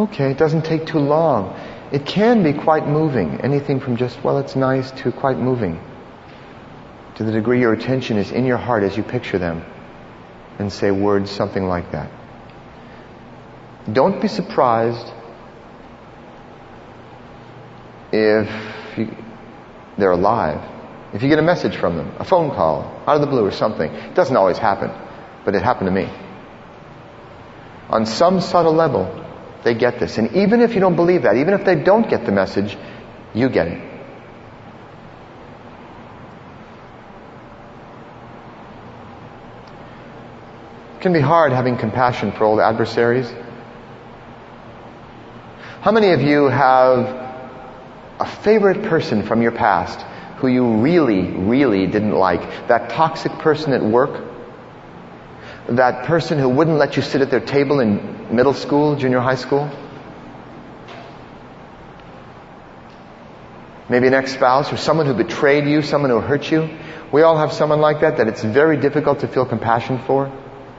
Okay, it doesn't take too long. It can be quite moving. Anything from just, well, it's nice, to quite moving. To the degree your attention is in your heart as you picture them and say words something like that. Don't be surprised if they're alive. If you get a message from them, a phone call, out of the blue or something. It doesn't always happen, but it happened to me. On some subtle level, they get this. And even if you don't believe that, even if they don't get the message, you get it. It can be hard having compassion for old adversaries. How many of you have a favorite person from your past who you really, really didn't like? That toxic person at work? That person who wouldn't let you sit at their table in middle school, junior high school? Maybe an ex-spouse or someone who betrayed you, someone who hurt you. We all have someone like that it's very difficult to feel compassion for.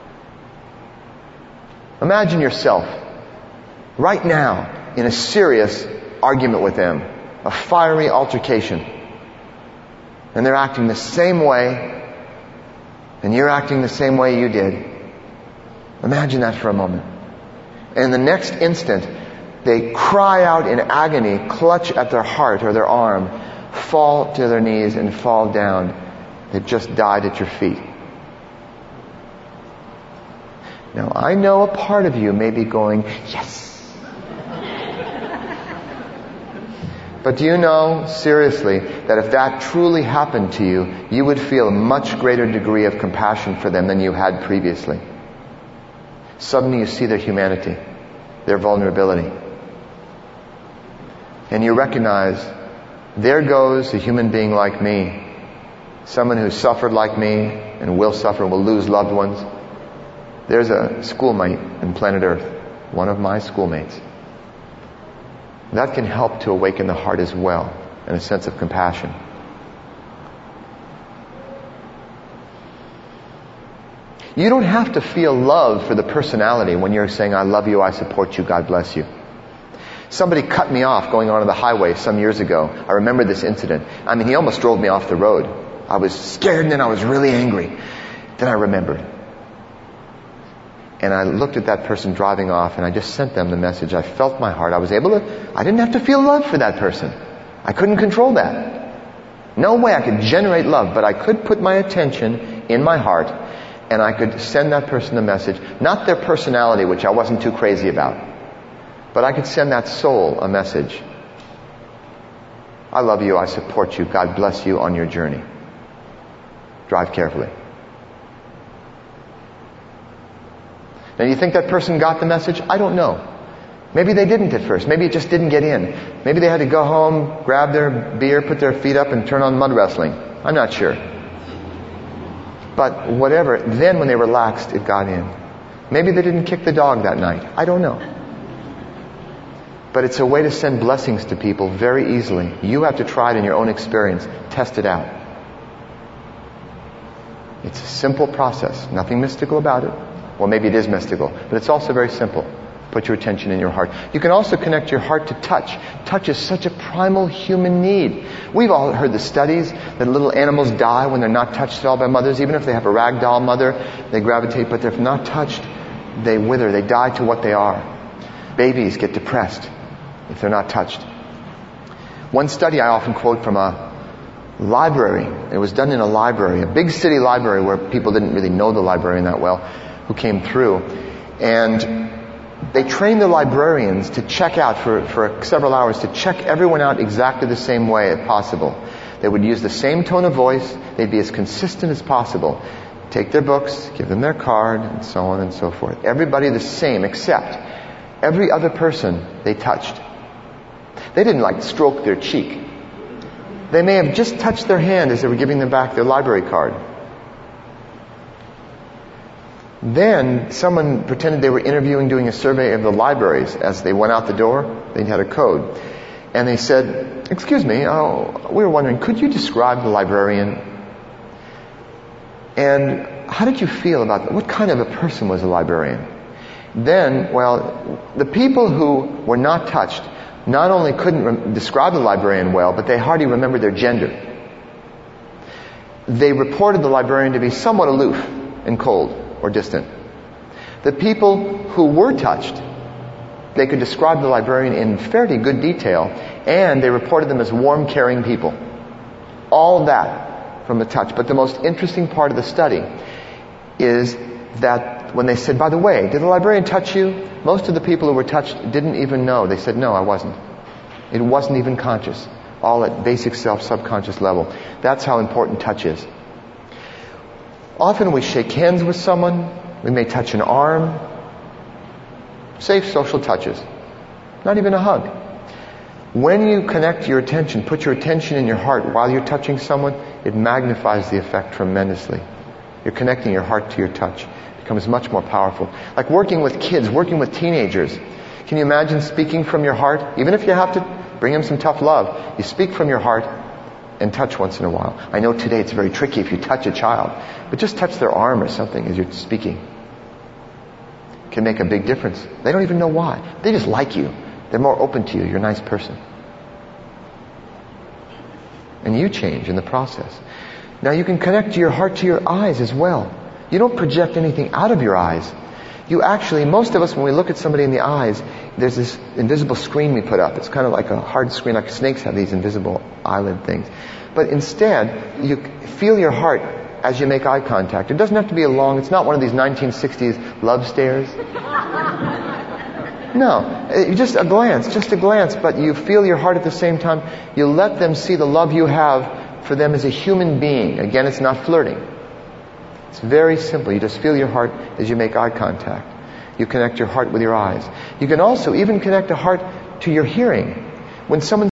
Imagine yourself right now in a serious argument with them, a fiery altercation. And they're acting the same way, and you're acting the same way you did. Imagine that for a moment. And in the next instant, they cry out in agony, clutch at their heart or their arm, fall to their knees and fall down. They've just died at your feet. Now, I know a part of you may be going, yes. But do you know, seriously, that if that truly happened to you, you would feel a much greater degree of compassion for them than you had previously. Suddenly you see their humanity, their vulnerability. And you recognize, there goes a human being like me, someone who suffered like me and will suffer and will lose loved ones. There's a schoolmate in planet Earth, one of my schoolmates. That can help to awaken the heart as well, and a sense of compassion. You don't have to feel love for the personality when you're saying, I love you, I support you, God bless you. Somebody cut me off going onto the highway some years ago. I remember this incident. I mean, he almost drove me off the road. I was scared and then I was really angry. Then I remembered. And I looked at that person driving off and I just sent them the message. I felt my heart. I didn't have to feel love for that person. I couldn't control that. No way I could generate love, but I could put my attention in my heart and I could send that person a message. Not their personality, which I wasn't too crazy about, but I could send that soul a message. I love you. I support you. God bless you on your journey. Drive carefully. Now, do you think that person got the message? I don't know. Maybe they didn't at first. Maybe it just didn't get in. Maybe they had to go home, grab their beer, put their feet up, and turn on mud wrestling. I'm not sure. But whatever, then when they relaxed, it got in. Maybe they didn't kick the dog that night. I don't know. But it's a way to send blessings to people very easily. You have to try it in your own experience. Test it out. It's a simple process. Nothing mystical about it. Well, maybe it is mystical, but it's also very simple. Put your attention in your heart. You can also connect your heart to touch. Touch is such a primal human need. We've all heard the studies that little animals die when they're not touched at all by mothers. Even if they have a rag doll mother, they gravitate, but if not touched, they wither. They die to what they are. Babies get depressed if they're not touched. One study I often quote from a library. It was done in a library, a big city library where people didn't really know the librarian that well, who came through. And they trained the librarians to check out for several hours, to check everyone out exactly the same way as possible. They would use the same tone of voice. They'd be as consistent as possible. Take their books, give them their card, and so on and so forth. Everybody the same, except every other person they touched. They didn't stroke their cheek. They may have just touched their hand as they were giving them back their library card. Then someone pretended they were doing a survey of the libraries. As they went out the door, they had a code. And they said, excuse me, we were wondering, could you describe the librarian? And how did you feel about that? What kind of a person was a librarian? Then, the people who were not touched not only couldn't describe the librarian well, but they hardly remembered their gender. They reported the librarian to be somewhat aloof and cold or distant. The people who were touched, they could describe the librarian in fairly good detail, and they reported them as warm, caring people. All of that from the touch. But the most interesting part of the study is that when they said, by the way, did the librarian touch you? Most of the people who were touched didn't even know. They said, no, I wasn't. It wasn't even conscious. All at basic subconscious level. That's how important touch is. Often we shake hands with someone. We may touch an arm. Safe social touches. Not even a hug. When you connect your attention, put your attention in your heart while you're touching someone, it magnifies the effect tremendously. You're connecting your heart to your touch. It becomes much more powerful. Like working with kids, working with teenagers. Can you imagine speaking from your heart? Even if you have to bring them some tough love, you speak from your heart and touch once in a while. I know today it's very tricky if you touch a child, but just touch their arm or something as you're speaking. It can make a big difference. They don't even know why. They just like you. They're more open to you. You're a nice person. And you change in the process. Now you can connect your heart to your eyes as well. You don't project anything out of your eyes. You actually, most of us, when we look at somebody in the eyes, there's this invisible screen we put up. It's kind of like a hard screen, like snakes have these invisible eyelid things. But instead, you feel your heart as you make eye contact. It doesn't have to be it's not one of these 1960s love stares. No, just a glance, but you feel your heart at the same time. You let them see the love you have for them as a human being. Again, it's not flirting. It's very simple. You just feel your heart as you make eye contact. You connect your heart with your eyes. You can also even connect a heart to your hearing. When someone